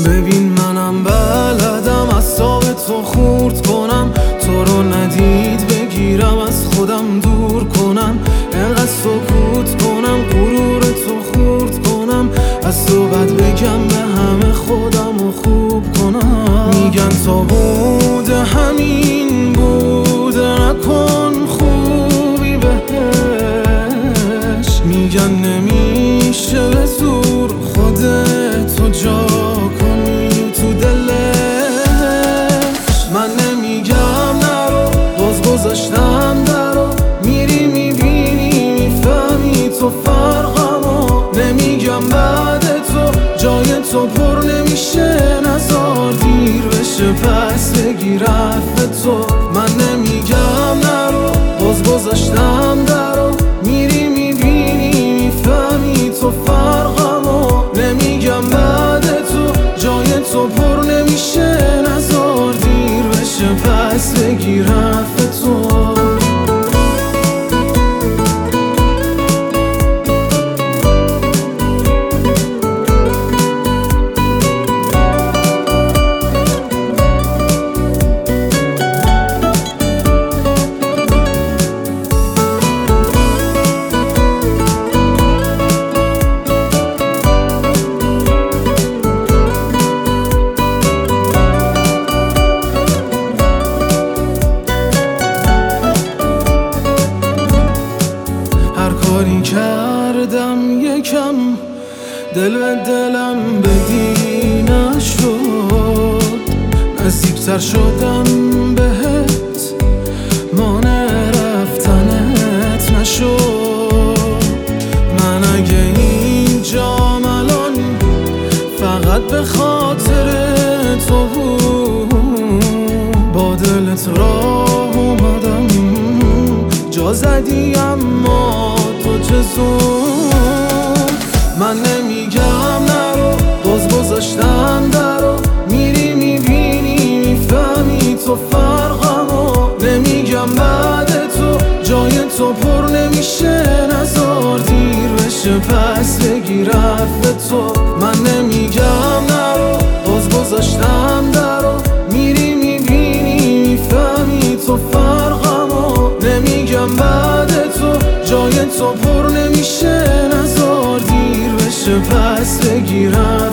ببین منم بلدم اعصاب تو خورد کنم، تو رو ندید بگیرم از خودم دور کنم، انقدر سکوت کنم غرور تو خورد کنم، از تو بد بگم به همه خودم رو خوب کنم. میگن تا بوده همین بوده نکن خوبی بهش، میگن نمیشه به زور خودتو جا کنی تو دلش. من نمیگم نرو باز گذاشتم درو، میری میبینی میفهمی تو فرقمو، نمیگم بعد تو جای تو پر نمیشه، نزار دیر بشه پس بگیر حرف تو. من نمیگم نرو باز گذاشتم درو، میری میبینی میفهمی تو فرقمو، نمیگم بعد تو جای تو پر نمیشه، نزار دیر بشه پس بگیر حرف تو. کاری کردم یکم دل به دلم بدی نشد، نزدیکتر شدم بهت مانع رفتنت نشد. من اگه اینجام الان فقط به خاطر تو بود، با دلت راه اومدم جا زدی اما تو چه زود. من نمیگم نرو باز گذاشتم درو، میری میبینی میفهمی تو فرقمو، نمیگم بعد تو جای تو پر نمیشه، نزار دیر بشه پس بگیر حرف تو. من نمیگم نرو باز گذاشتم درو، میری میبینی میفهمی تو فرقمو، نمیگم بعد تو جای تو پر نمیشه، نزار دیر بشه پس بگیرم